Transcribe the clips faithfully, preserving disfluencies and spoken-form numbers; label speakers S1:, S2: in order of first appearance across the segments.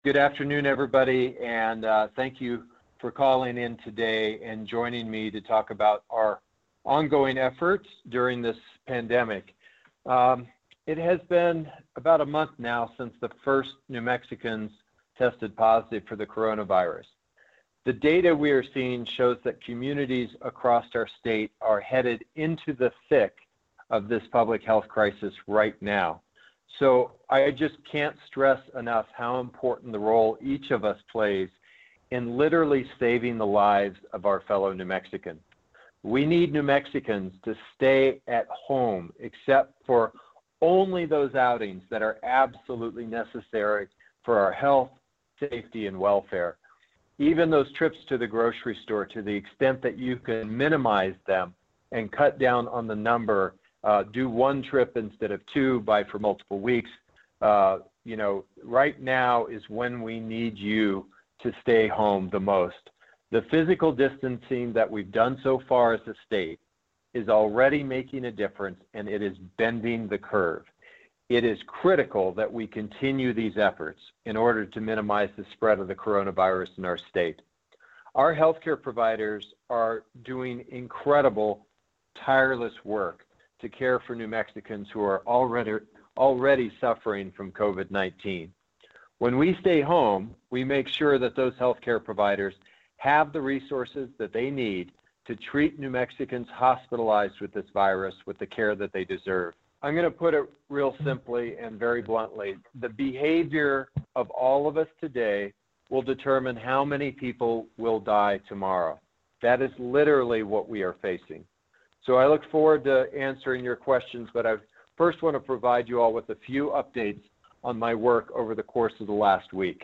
S1: Good afternoon, everybody, and uh, thank you for calling in today and joining me to talk about our ongoing efforts during this pandemic. Um, it has been about a month now since the first New Mexicans tested positive for the coronavirus. The data we are seeing shows that communities across our state are headed into the thick of this public health crisis right now. So I just can't stress enough how important the role each of us plays in literally saving the lives of our fellow New Mexicans. We need New Mexicans to stay at home except for only those outings that are absolutely necessary for our health, safety, and welfare. Even those trips to the grocery store, to the extent that you can minimize them and cut down on the number. Uh, do one trip instead of two, buy for multiple weeks. Uh, you know, right now is when we need you to stay home the most. The physical distancing that we've done so far as a state is already making a difference, and it is bending the curve. It is critical that we continue these efforts in order to minimize the spread of the coronavirus in our state. Our healthcare providers are doing incredible, tireless work to care for New Mexicans who are already already suffering from COVID nineteen. When we stay home, we make sure that those healthcare providers have the resources that they need to treat New Mexicans hospitalized with this virus with the care that they deserve. I'm going to put it real simply and very bluntly. The behavior of all of us today will determine how many people will die tomorrow. That is literally what we are facing. So I look forward to answering your questions, but I first want to provide you all with a few updates on my work over the course of the last week.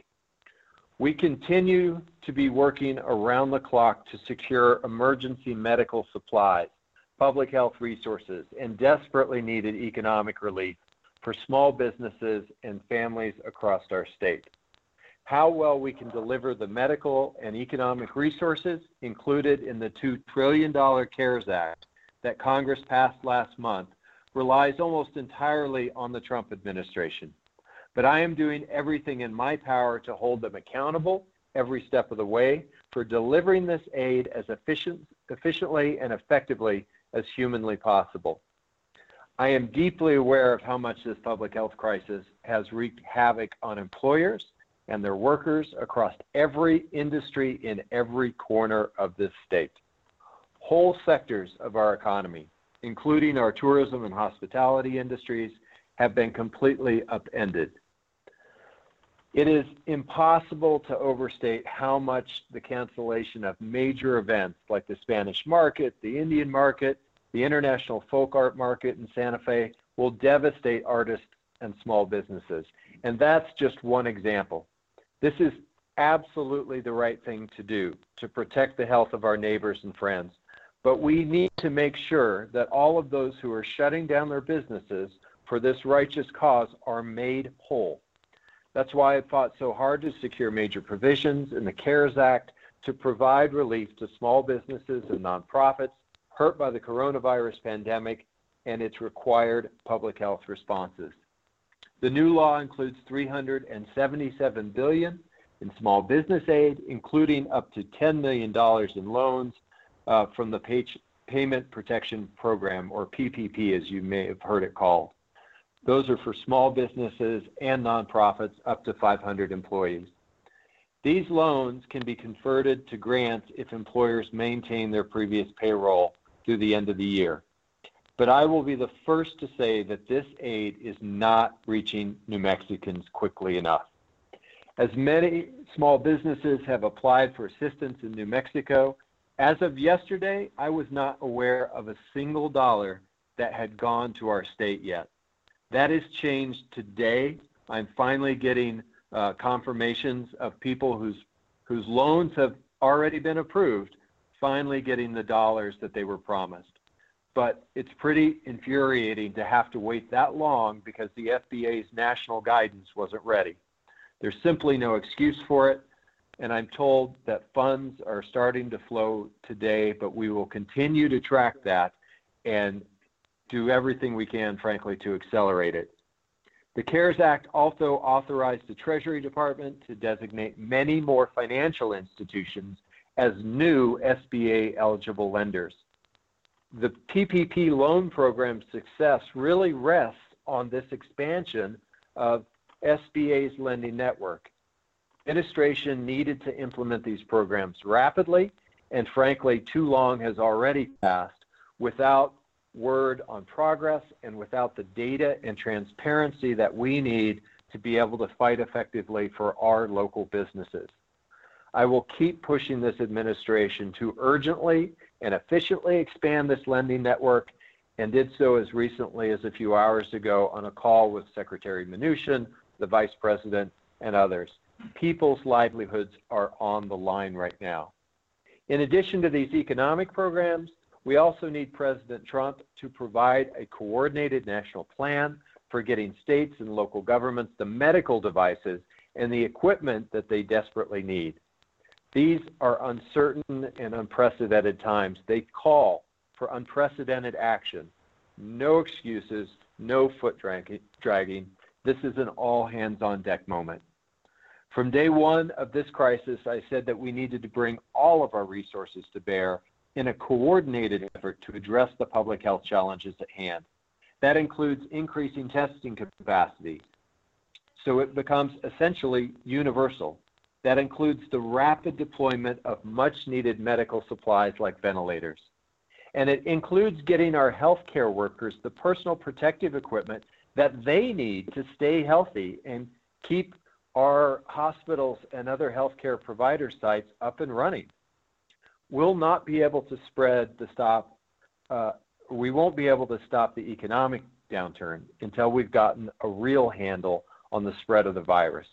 S1: We continue to be working around the clock to secure emergency medical supplies, public health resources, and desperately needed economic relief for small businesses and families across our state. How well we can deliver the medical and economic resources included in the two trillion dollars CARES Act that Congress passed last month relies almost entirely on the Trump administration. But I am doing everything in my power to hold them accountable every step of the way for delivering this aid as efficient, efficiently and effectively as humanly possible. I am deeply aware of how much this public health crisis has wreaked havoc on employers and their workers across every industry in every corner of this state. Whole sectors of our economy, including our tourism and hospitality industries, have been completely upended. It is impossible to overstate how much the cancellation of major events like the Spanish market, the Indian market, the international folk art market in Santa Fe will devastate artists and small businesses. And that's just one example. This is absolutely the right thing to do to protect the health of our neighbors and friends. But we need to make sure that all of those who are shutting down their businesses for this righteous cause are made whole. That's why I fought so hard to secure major provisions in the CARES Act to provide relief to small businesses and nonprofits hurt by the coronavirus pandemic and its required public health responses. The new law includes three hundred seventy-seven billion dollars in small business aid, including up to ten million dollars in loans Uh, from the Pay- Payment Protection Program, or P P P as you may have heard it called. Those are for small businesses and nonprofits up to five hundred employees. These loans can be converted to grants if employers maintain their previous payroll through the end of the year. But I will be the first to say that this aid is not reaching New Mexicans quickly enough. As many small businesses have applied for assistance in New Mexico, as of yesterday, I was not aware of a single dollar that had gone to our state yet. That has changed today. I'm finally getting uh, confirmations of people whose whose loans have already been approved, finally getting the dollars that they were promised. But it's pretty infuriating to have to wait that long because the F B A's national guidance wasn't ready. There's simply no excuse for it. And I'm told that funds are starting to flow today, but we will continue to track that and do everything we can, frankly, to accelerate it. The CARES Act also authorized the Treasury Department to designate many more financial institutions as new S B A-eligible lenders. The P P P loan program's success really rests on this expansion of S B A's lending network. Administration needed to implement these programs rapidly, and frankly, too long has already passed without word on progress and without the data and transparency that we need to be able to fight effectively for our local businesses. I will keep pushing this administration to urgently and efficiently expand this lending network, and did so as recently as a few hours ago on a call with Secretary Mnuchin, the Vice President, and others. People's livelihoods are on the line right now. In addition to these economic programs, we also need President Trump to provide a coordinated national plan for getting states and local governments the medical devices and the equipment that they desperately need. These are uncertain and unprecedented times. They call for unprecedented action. No excuses, no foot dragging. This is an all hands on deck moment. From day one of this crisis, I said that we needed to bring all of our resources to bear in a coordinated effort to address the public health challenges at hand. That includes increasing testing capacity, so it becomes essentially universal. That includes the rapid deployment of much-needed medical supplies like ventilators. And it includes getting our healthcare workers the personal protective equipment that they need to stay healthy and keep our hospitals and other healthcare provider sites up and running. We'll not be able to spread the stop, uh, we won't be able to stop the economic downturn until we've gotten a real handle on the spread of the virus.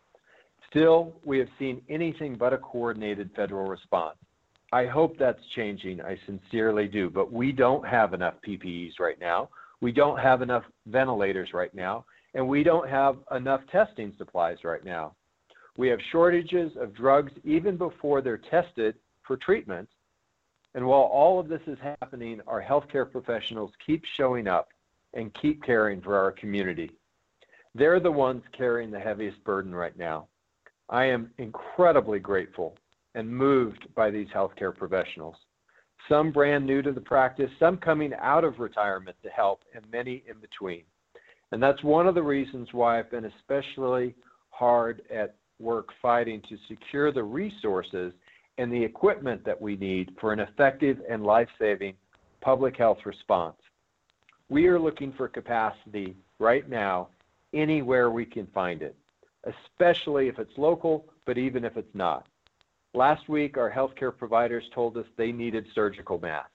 S1: Still, we have seen anything but a coordinated federal response. I hope that's changing, I sincerely do, but we don't have enough P P Es right now. We don't have enough ventilators right now, and we don't have enough testing supplies right now. We have shortages of drugs even before they're tested for treatment. And while all of this is happening, our healthcare professionals keep showing up and keep caring for our community. They're the ones carrying the heaviest burden right now. I am incredibly grateful and moved by these healthcare professionals. Some brand new to the practice, some coming out of retirement to help, and many in between. And that's one of the reasons why I've been especially hard at work fighting to secure the resources and the equipment that we need for an effective and life-saving public health response. We are looking for capacity right now anywhere we can find it, especially if it's local, but even if it's not. Last week, our healthcare providers told us they needed surgical masks.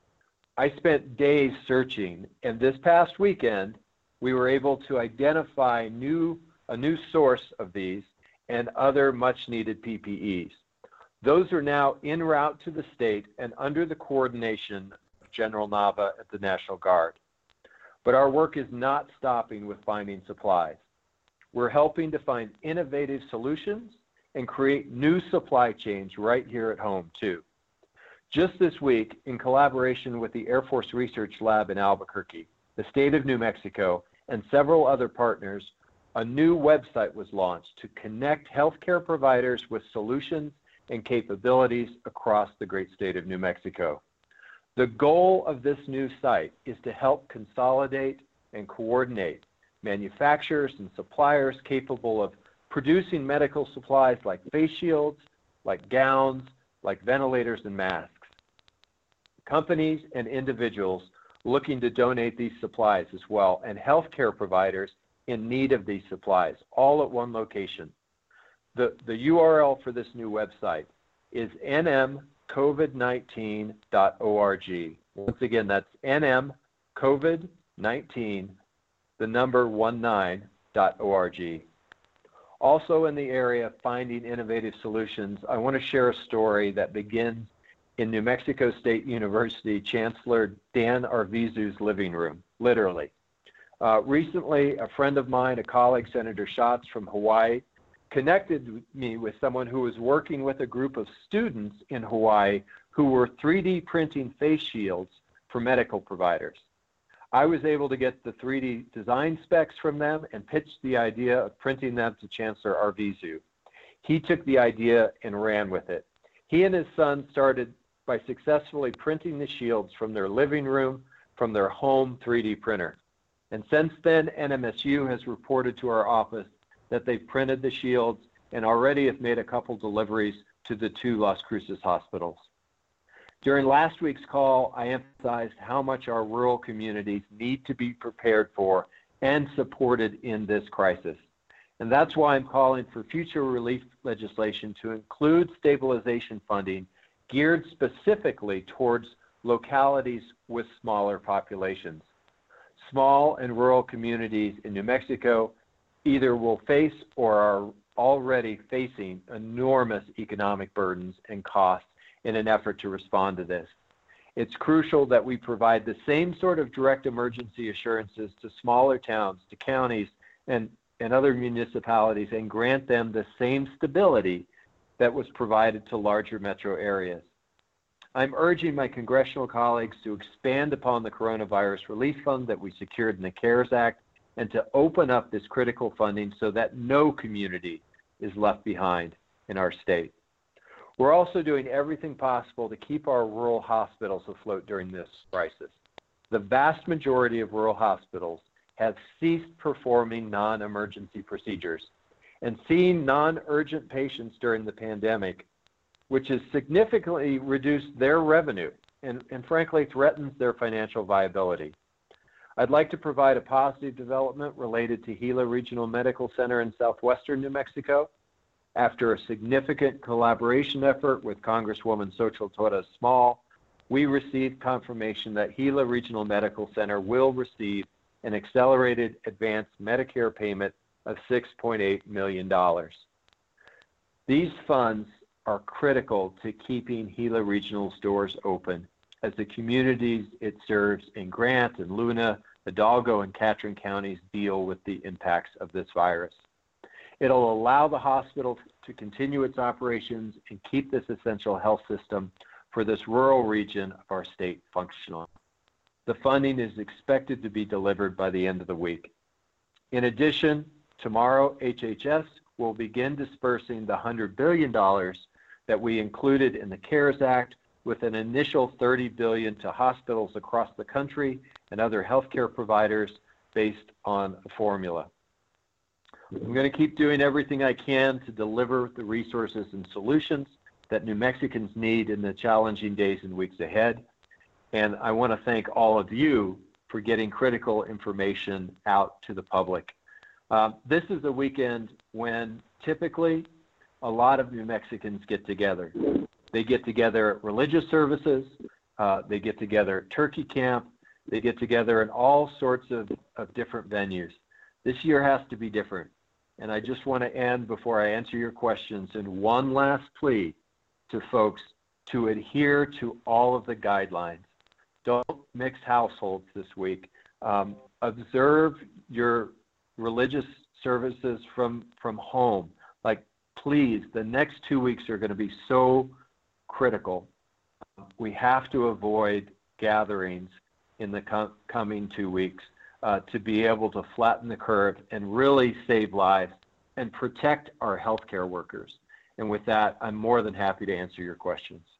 S1: I spent days searching, and this past weekend, we were able to identify new, a new source of these and other much-needed P P Es. Those are now en route to the state and under the coordination of General Nava at the National Guard. But our work is not stopping with finding supplies. We're helping to find innovative solutions and create new supply chains right here at home, too. Just this week, in collaboration with the Air Force Research Lab in Albuquerque, the state of New Mexico, and several other partners, a new website was launched to connect healthcare providers with solutions and capabilities across the great state of New Mexico. The goal of this new site is to help consolidate and coordinate manufacturers and suppliers capable of producing medical supplies like face shields, like gowns, like ventilators and masks. Companies and individuals looking to donate these supplies as well, and healthcare providers in need of these supplies, all at one location. The, the U R L for this new website is n m covid nineteen dot org. Once again, that's n m covid nineteen, the number nineteen dot org. Also in the area of finding innovative solutions, I want to share a story that begins in New Mexico State University Chancellor Dan Arvizu's living room, literally. Uh, recently, a friend of mine, a colleague, Senator Schatz from Hawaii, connected me with someone who was working with a group of students in Hawaii who were three D printing face shields for medical providers. I was able to get the three D design specs from them and pitched the idea of printing them to Chancellor Arvizu. He took the idea and ran with it. He and his son started by successfully printing the shields from their living room from their home three D printer. And since then, N M S U has reported to our office that they've printed the shields and already have made a couple deliveries to the two Las Cruces hospitals. During last week's call, I emphasized how much our rural communities need to be prepared for and supported in this crisis. And that's why I'm calling for future relief legislation to include stabilization funding geared specifically towards localities with smaller populations. Small and rural communities in New Mexico either will face or are already facing enormous economic burdens and costs in an effort to respond to this. It's crucial that we provide the same sort of direct emergency assurances to smaller towns, to counties, and, and other municipalities, and grant them the same stability that was provided to larger metro areas. I'm urging my congressional colleagues to expand upon the Coronavirus Relief Fund that we secured in the CARES Act and to open up this critical funding so that no community is left behind in our state. We're also doing everything possible to keep our rural hospitals afloat during this crisis. The vast majority of rural hospitals have ceased performing non-emergency procedures, and seeing non-urgent patients during the pandemic, which has significantly reduced their revenue and, and frankly threatens their financial viability. I'd like to provide a positive development related to Gila Regional Medical Center in southwestern New Mexico. After a significant collaboration effort with Congresswoman Xochitl Torres Small, we received confirmation that Gila Regional Medical Center will receive an accelerated advanced Medicare payment of six point eight million dollars. These funds are critical to keeping Gila Regional's doors open as the communities it serves in Grant and Luna, Hidalgo, and Catron counties deal with the impacts of this virus. It'll allow the hospital to continue its operations and keep this essential health system for this rural region of our state functional. The funding is expected to be delivered by the end of the week. In addition, tomorrow H H S will begin dispersing the one hundred billion dollars that we included in the CARES Act, with an initial thirty billion dollars to hospitals across the country and other healthcare providers based on a formula. I'm going to keep doing everything I can to deliver the resources and solutions that New Mexicans need in the challenging days and weeks ahead. And I want to thank all of you for getting critical information out to the public. Um, this is a weekend when typically a lot of New Mexicans get together. They get together at religious services, uh, they get together at turkey camp, they get together in all sorts of, of different venues. This year has to be different. And I just want to end before I answer your questions in one last plea to folks to adhere to all of the guidelines. Don't mix households this week. Um, observe your religious services from, from home. Like, please, the next two weeks are going to be so critical. We have to avoid gatherings in the com- coming two weeks uh, to be able to flatten the curve and really save lives and protect our healthcare workers. And with that, I'm more than happy to answer your questions.